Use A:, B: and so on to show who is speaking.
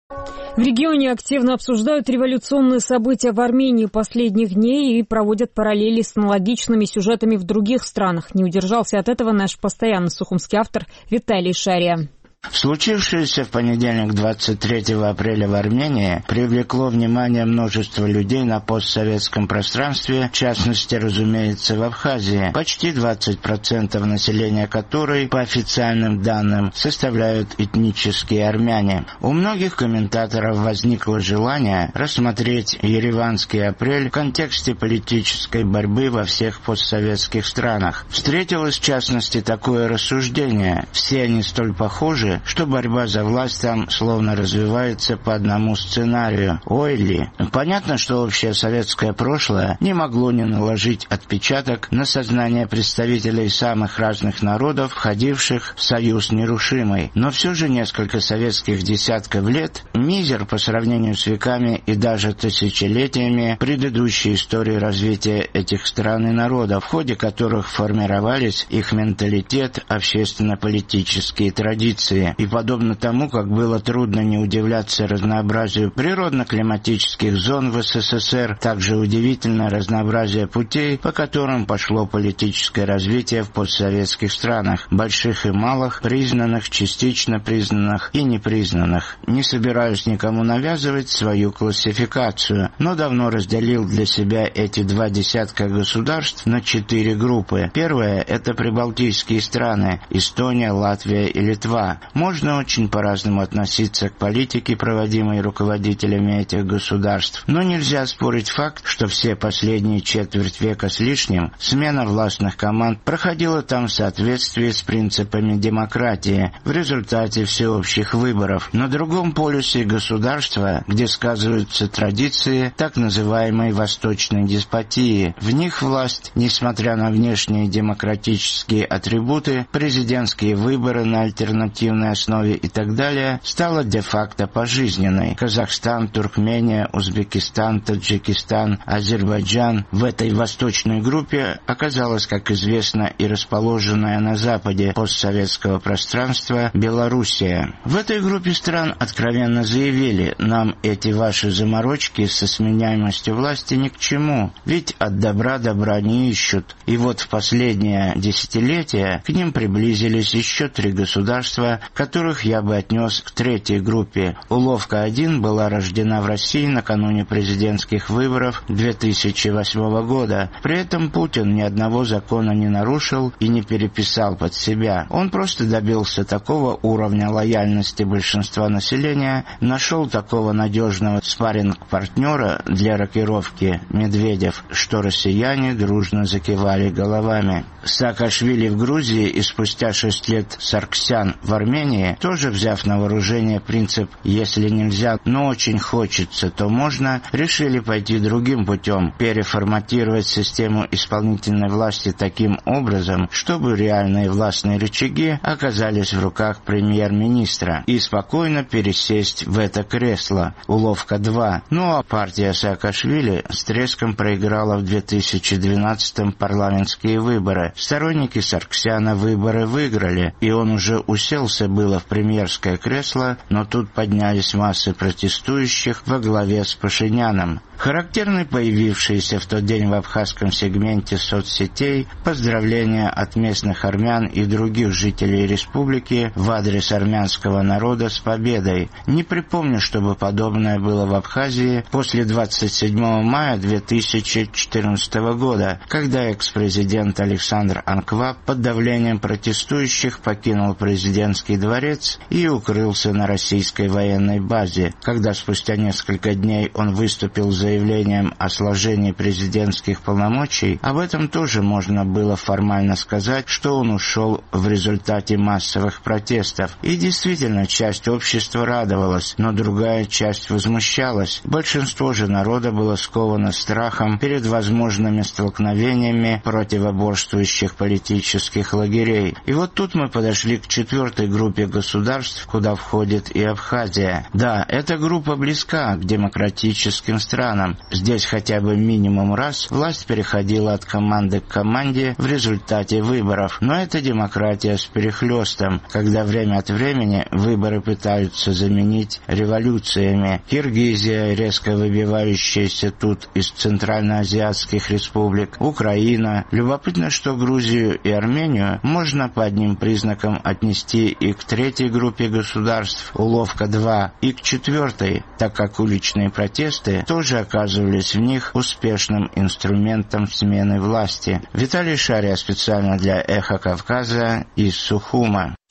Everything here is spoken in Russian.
A: В регионе активно обсуждают революционные события в Армении последних дней и проводят параллели с аналогичными сюжетами в других странах. Не удержался от этого наш постоянный сухумский автор Виталий Шария.
B: Случившееся в понедельник 23 апреля в Армении привлекло внимание множества людей на постсоветском пространстве, в частности, разумеется, в Абхазии, почти 20% населения которой, по официальным данным, составляют этнические армяне. У многих комментаторов возникло желание рассмотреть ереванский апрель в контексте политической борьбы во всех постсоветских странах. Встретилось, в частности, такое рассуждение: все они столь похожи, что борьба за власть там словно развивается по одному сценарию. Ой ли! Понятно, что общее советское прошлое не могло не наложить отпечаток на сознание представителей самых разных народов, входивших в союз нерушимый. Но все же несколько советских десятков лет — мизер по сравнению с веками и даже тысячелетиями предыдущей истории развития этих стран и народов, в ходе которых формировались их менталитет, общественно-политические традиции. И подобно тому, как было трудно не удивляться разнообразию природно-климатических зон в СССР, также удивительно разнообразие путей, по которым пошло политическое развитие в постсоветских странах, больших и малых, признанных, частично признанных и непризнанных. Не собираюсь никому навязывать свою классификацию, но давно разделил для себя эти два десятка государств на 4 группы. Первая — это прибалтийские страны — Эстония, Латвия и Литва. Можно очень по-разному относиться к политике, проводимой руководителями этих государств, но нельзя спорить факт, что все последние четверть века с лишним смена властных команд проходила там в соответствии с принципами демократии в результате всеобщих выборов. На другом полюсе государства, где сказываются традиции так называемой восточной деспотии. В них власть, несмотря на внешние демократические атрибуты, президентские выборы на альтернативной основе и так далее, стала де-факто пожизненной. Казахстан, Туркмения, Узбекистан, Таджикистан, Азербайджан. В этой восточной группе оказалась, как известно, и расположенная на западе постсоветского пространства Белоруссия. В этой группе стран откровенно заявили: нам эти ваши заморочки со сменяемостью власти ни к чему, ведь от добра не ищут. И вот в последнее десятилетие к ним приблизились еще 3 государства, которых я бы отнес к третьей группе. Уловка-1 была рождена в России накануне президентских выборов 2008 года. При этом Путин ни одного закона не нарушил и не переписал под себя. Он просто добился такого уровня лояльности большинства населения, нашел такого надежного спарринг-партнера для рокировки Медведев, что россияне дружно закивали головами. Саакашвили в Грузии и спустя 6 лет Сарксян в Армении, тоже взяв на вооружение принцип «если нельзя, но очень хочется, то можно», решили пойти другим путем, переформатировать систему исполнительной власти таким образом, чтобы реальные властные рычаги оказались в руках премьер-министра, и спокойно пересесть в это кресло. Уловка 2. Ну а партия Саакашвили с треском проиграла в 2012-м парламентские выборы. Сторонники Сарксяна выборы выиграли, и он уже уселся было в премьерское кресло, но тут поднялись массы протестующих во главе с Пашиняном. Характерны появившиеся в тот день в абхазском сегменте соцсетей поздравления от местных армян и других жителей республики в адрес армянского народа с победой. Не припомню, чтобы подобное было в Абхазии после 27 мая 2014 года, когда экс-президент Александр Анкваб под давлением протестующих покинул президентский дворец и укрылся на российской военной базе. Когда спустя несколько дней он выступил с заявлением о сложении президентских полномочий, об этом тоже можно было формально сказать, что он ушел в результате массовых протестов. И действительно, часть общества радовалась, но другая часть возмущалась. Большинство же народа было сковано страхом перед возможными столкновениями противоборствующих политических лагерей. И вот тут мы подошли к 4-й группе группе государств, куда входит и Абхазия. Да, эта группа близка к демократическим странам. Здесь хотя бы минимум раз власть переходила от команды к команде в результате выборов. Но это демократия с перехлестом, когда время от времени выборы пытаются заменить революциями. Киргизия, резко выбивающаяся тут из центральноазиатских республик, Украина. Любопытно, что Грузию и Армению можно по одним признакам отнести и к третьей группе государств, уловка 2, и к четвертой, так как уличные протесты тоже оказывались в них успешным инструментом смены власти. Виталий Шария специально для «Эхо Кавказа» из Сухума.